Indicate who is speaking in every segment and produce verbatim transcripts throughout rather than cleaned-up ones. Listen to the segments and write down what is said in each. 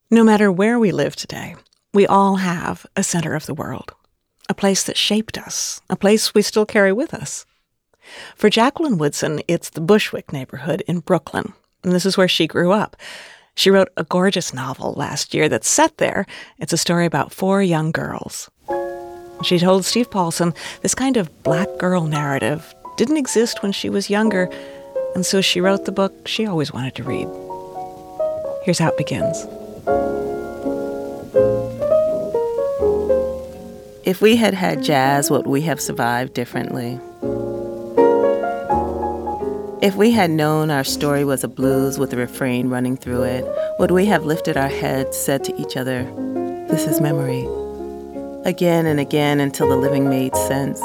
Speaker 1: No matter where we live today, we all have a center of the world, a place that shaped us, a place we still carry with us. For Jacqueline Woodson, it's the Bushwick neighborhood in Brooklyn, and this is where she grew up. She wrote a gorgeous novel last year that's set there. It's a story about four young girls. She told Steve Paulson this kind of black girl narrative didn't exist when she was younger, and so she wrote the book she always wanted to read. Here's how it begins.
Speaker 2: If we had had jazz, would we have survived differently? If we had known our story was a blues with a refrain running through it, would we have lifted our heads, said to each other, "This is memory," again and again until the living made sense?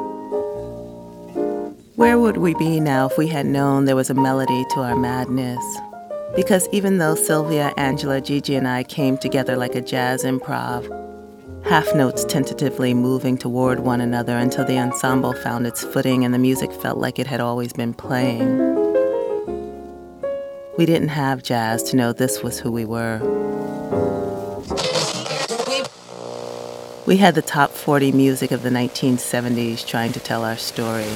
Speaker 2: Where would we be now if we had known there was a melody to our madness? Because even though Sylvia, Angela, Gigi, and I came together like a jazz improv, half notes tentatively moving toward one another until the ensemble found its footing and the music felt like it had always been playing. We didn't have jazz to know this was who we were. We had the top forty music of the nineteen seventies trying to tell our story.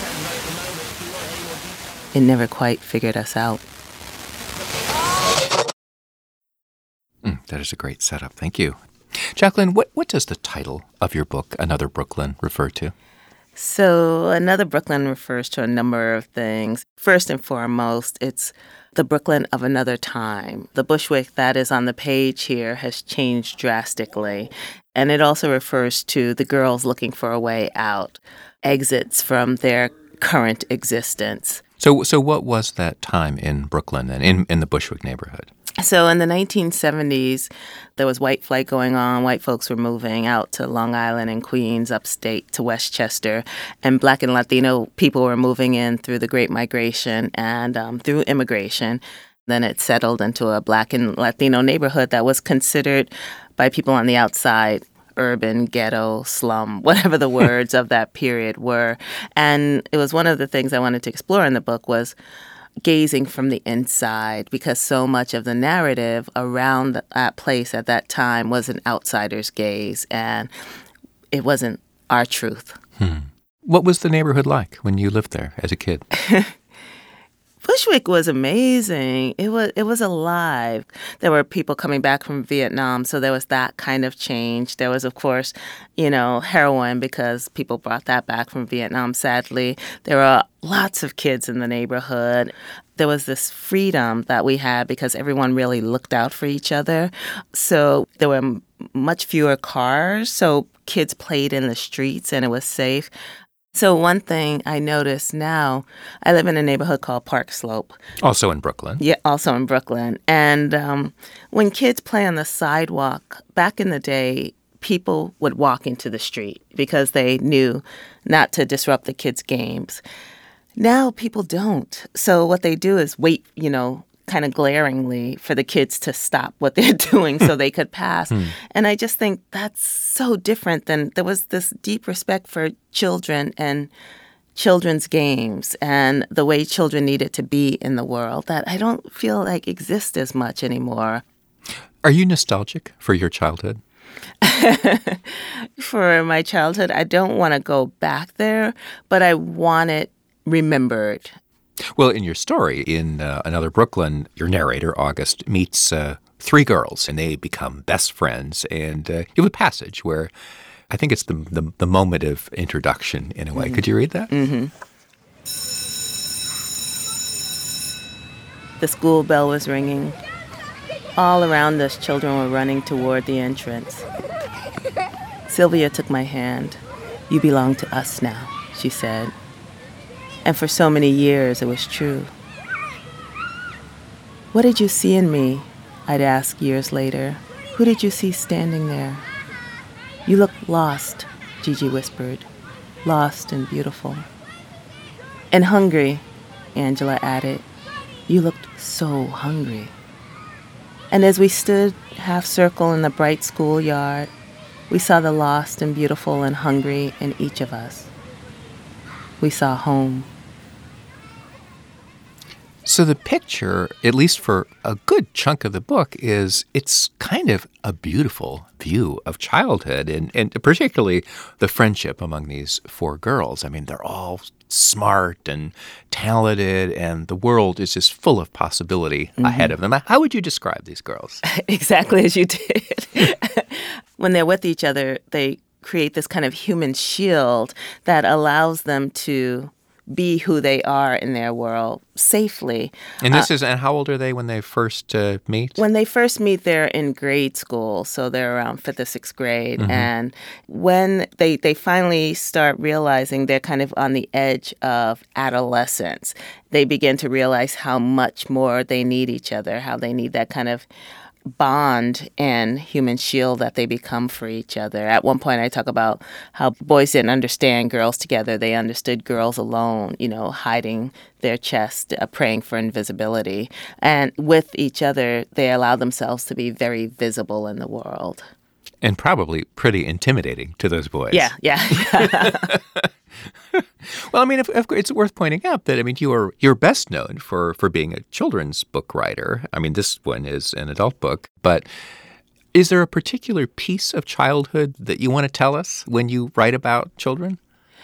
Speaker 2: It never quite figured us out.
Speaker 3: Mm, that is a great setup. Thank you. Jacqueline, what, what does the title of your book, Another Brooklyn, refer to?
Speaker 2: So, Another Brooklyn refers to a number of things. First and foremost, it's the Brooklyn of another time. The Bushwick that is on the page here has changed drastically. And it also refers to the girls looking for a way out, exits from their current existence.
Speaker 3: So so what was that time in Brooklyn and in, in the Bushwick neighborhood?
Speaker 2: So in the nineteen seventies, there was white flight going on. White folks were moving out to Long Island and Queens, upstate to Westchester. And Black and Latino people were moving in through the Great Migration and um, through immigration. Then it settled into a Black and Latino neighborhood that was considered by people on the outside urban, ghetto, slum, whatever the words of that period were. And it was one of the things I wanted to explore in the book was gazing from the inside, because so much of the narrative around that place at that time was an outsider's gaze, and it wasn't our truth.
Speaker 3: Hmm. What was the neighborhood like when you lived there as a kid?
Speaker 2: Bushwick was amazing. It was it was alive. There were people coming back from Vietnam, so there was that kind of change. There was, of course, you know, heroin, because people brought that back from Vietnam, sadly. There were lots of kids in the neighborhood. There was this freedom that we had because everyone really looked out for each other. So there were m- much fewer cars, so kids played in the streets and it was safe. So one thing I notice now, I live in a neighborhood called Park Slope.
Speaker 3: Also in Brooklyn.
Speaker 2: Yeah, also in Brooklyn. And um, when kids play on the sidewalk, back in the day, people would walk into the street because they knew not to disrupt the kids' games. Now people don't. So what they do is wait, you know, kind of glaringly for the kids to stop what they're doing so they could pass. Hmm. And I just think that's so different than there was this deep respect for children and children's games and the way children needed to be in the world that I don't feel like exists as much anymore.
Speaker 3: Are you nostalgic for your childhood?
Speaker 2: For my childhood, I don't want to go back there, but I want it remembered.
Speaker 3: Well, in your story, in uh, Another Brooklyn, your narrator, August, meets uh, three girls, and they become best friends. And uh, you have a passage where I think it's the the, the moment of introduction, in a way. Mm-hmm. Could you read that?
Speaker 2: Mm-hmm. The school bell was ringing. All around us, children were running toward the entrance. Sylvia took my hand. "You belong to us now," she said. And for so many years, it was true. "What did you see in me?" I'd ask years later. "Who did you see standing there?" "You look lost," Gigi whispered. "Lost and beautiful." "And hungry," Angela added. "You looked so hungry." And as we stood half-circle in the bright schoolyard, we saw the lost and beautiful and hungry in each of us. We saw home.
Speaker 3: So the picture, at least for a good chunk of the book, is it's kind of a beautiful view of childhood, and, and particularly the friendship among these four girls. I mean, they're all smart and talented, and the world is just full of possibility mm-hmm. ahead of them. How would you describe these girls?
Speaker 2: Exactly as you did. When they're with each other, they create this kind of human shield that allows them to be who they are in their world safely.
Speaker 3: And this
Speaker 2: uh,
Speaker 3: is, and how old are they when they first uh, meet?
Speaker 2: When they first meet, they're in grade school, so they're around fifth or sixth grade. Mm-hmm. And when they, they finally start realizing they're kind of on the edge of adolescence, they begin to realize how much more they need each other, how they need that kind of bond and human shield that they become for each other. At one point, I talk about how boys didn't understand girls together. They understood girls alone, you know, hiding their chest, uh, praying for invisibility. And with each other, they allow themselves to be very visible in the world.
Speaker 3: And probably pretty intimidating to those boys.
Speaker 2: Yeah, yeah.
Speaker 3: Well, I mean, if, if it's worth pointing out that, I mean, you are, you're best known for, for being a children's book writer. I mean, this one is an adult book, but is there a particular piece of childhood that you want to tell us when you write about children?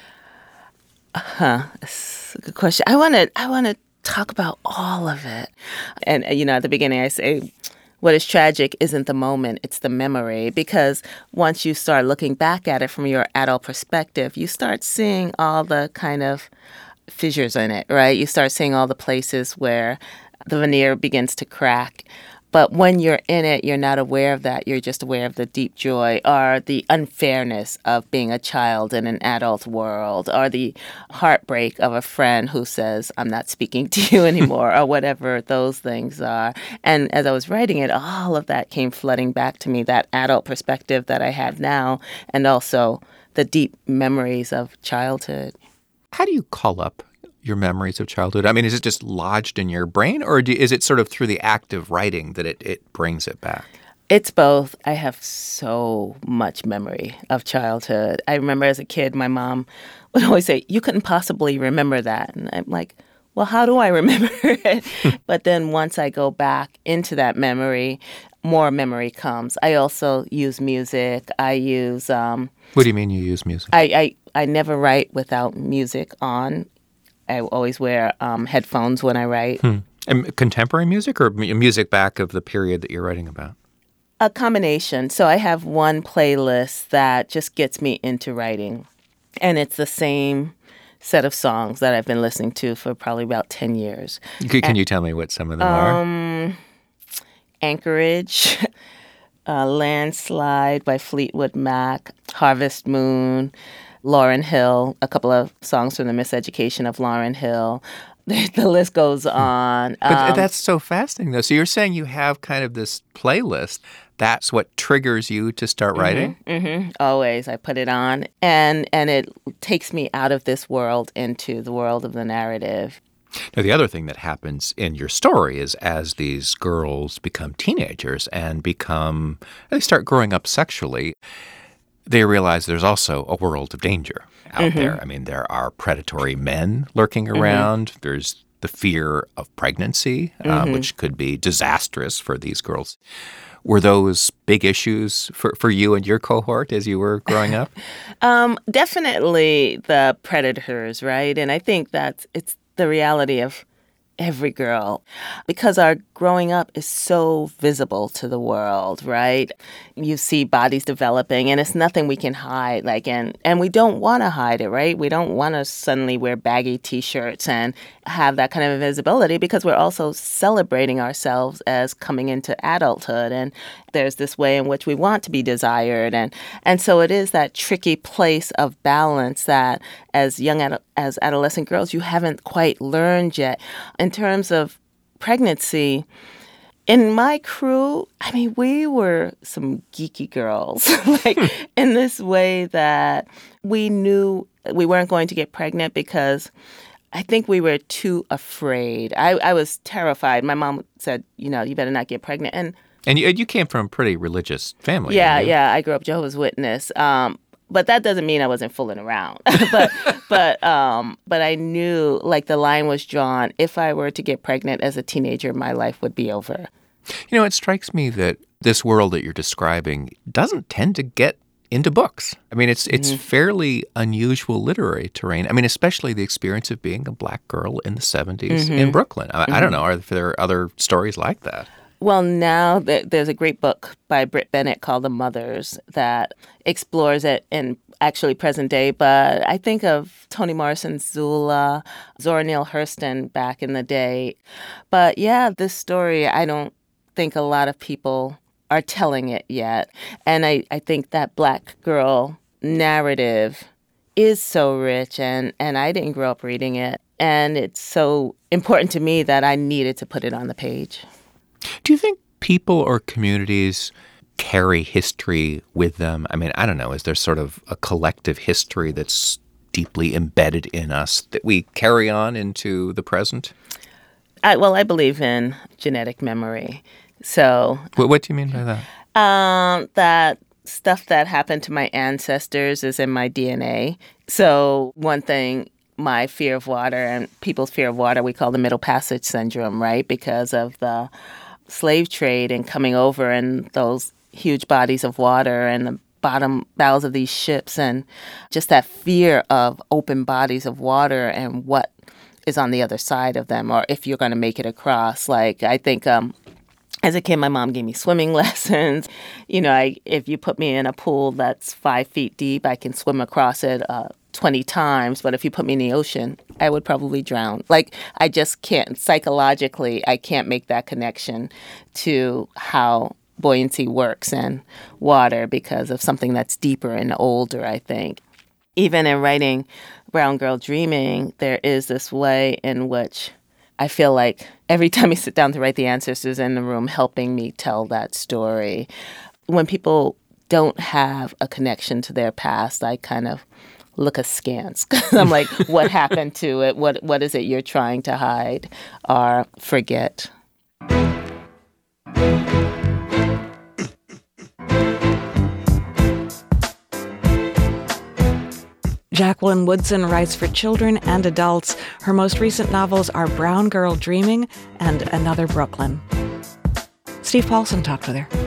Speaker 2: Huh. That's a good question. I want to, I want to talk about all of it. And, you know, at the beginning, I say, what is tragic isn't the moment, it's the memory. Because once you start looking back at it from your adult perspective, you start seeing all the kind of fissures in it, right? You start seeing all the places where the veneer begins to crack. But when you're in it, you're not aware of that. You're just aware of the deep joy or the unfairness of being a child in an adult world, or the heartbreak of a friend who says, I'm not speaking to you anymore, or whatever those things are. And as I was writing it, all of that came flooding back to me, that adult perspective that I have now, and also the deep memories of childhood.
Speaker 3: How do you call up your memories of childhood? I mean, is it just lodged in your brain, or do, is it sort of through the act of writing that it, it brings it back?
Speaker 2: It's both. I have so much memory of childhood. I remember as a kid, my mom would always say, you couldn't possibly remember that. And I'm like, well, how do I remember it? But then once I go back into that memory, more memory comes. I also use music. I use... Um,
Speaker 3: what do you mean you use music?
Speaker 2: I, I, I never write without music on. I always wear um, headphones when I write.
Speaker 3: Hmm. And contemporary music or music back of the period that you're writing about?
Speaker 2: A combination. So I have one playlist that just gets me into writing. And it's the same set of songs that I've been listening to for probably about ten years.
Speaker 3: Can, can you tell me what some of them
Speaker 2: um, are? Anchorage, uh, Landslide by Fleetwood Mac, Harvest Moon, Lauryn Hill, a couple of songs from the Miseducation of Lauryn Hill. The, the list goes on.
Speaker 3: But
Speaker 2: um,
Speaker 3: that's so fascinating, though. So you're saying you have kind of this playlist. That's what triggers you to start writing?
Speaker 2: Mm-hmm, mm-hmm. Always. I put it on, and and it takes me out of this world into the world of the narrative.
Speaker 3: Now, the other thing that happens in your story is as these girls become teenagers and become, they start growing up sexually, they realize there's also a world of danger out mm-hmm. there. I mean, there are predatory men lurking around. Mm-hmm. There's the fear of pregnancy, uh, mm-hmm. which could be disastrous for these girls. Were those big issues for, for you and your cohort as you were growing up?
Speaker 2: um, definitely the predators, right? And I think that's it's the reality of every girl, because our growing up is so visible to the world, right? You see bodies developing, and it's nothing we can hide. Like, and and we don't want to hide it, right? We don't want to suddenly wear baggy T-shirts and have that kind of invisibility, because we're also celebrating ourselves as coming into adulthood, and there's this way in which we want to be desired, and and so it is that tricky place of balance that as young ad- as adolescent girls you haven't quite learned yet. In terms of pregnancy, in my crew, I mean, we were some geeky girls, like in this way that we knew we weren't going to get pregnant because I think we were too afraid. I, I was terrified. My mom said, you know, you better not get pregnant. And
Speaker 3: and you, you came from a pretty religious family.
Speaker 2: Yeah,
Speaker 3: didn't you?
Speaker 2: yeah. I grew up Jehovah's Witness. Um, But that doesn't mean I wasn't fooling around. but but um, but I knew, like, the line was drawn. If I were to get pregnant as a teenager, my life would be over.
Speaker 3: You know, it strikes me that this world that you're describing doesn't tend to get into books. I mean, it's it's mm-hmm. fairly unusual literary terrain. I mean, especially the experience of being a black girl in the seventies mm-hmm. in Brooklyn. I, mm-hmm. I don't know. Are there other stories like that?
Speaker 2: Well, now there's a great book by Britt Bennett called The Mothers that explores it in actually present day. But I think of Toni Morrison's Zula, Zora Neale Hurston back in the day. But yeah, this story, I don't think a lot of people are telling it yet. And I, I think that black girl narrative is so rich, and, and I didn't grow up reading it. And it's so important to me that I needed to put it on the page.
Speaker 3: Do you think people or communities carry history with them? I mean, I don't know. Is there sort of a collective history that's deeply embedded in us that we carry on into the present?
Speaker 2: I, well, I believe in genetic memory. So,
Speaker 3: what, what do you mean by that?
Speaker 2: Um, that stuff that happened to my ancestors is in my D N A. So one thing, my fear of water and people's fear of water, we call the Middle Passage Syndrome, right? Because of the slave trade and coming over and those huge bodies of water and the bottom bowels of these ships, and just that fear of open bodies of water and what is on the other side of them, or if you're going to make it across. Like, I think um, as a kid, my mom gave me swimming lessons. You know, I, if you put me in a pool that's five feet deep, I can swim across it uh, twenty times. But if you put me in the ocean, I would probably drown. Like, I just can't, psychologically, I can't make that connection to how buoyancy works in water because of something that's deeper and older, I think. Even in writing Brown Girl Dreaming, there is this way in which I feel like every time I sit down to write the ancestors in the room helping me tell that story. When people don't have a connection to their past, I kind of look askance. I'm like, what happened to it? What What is it you're trying to hide or forget?
Speaker 1: Jacqueline Woodson writes for children and adults. Her most recent novels are Brown Girl Dreaming and Another Brooklyn. Steve Paulson talked with her.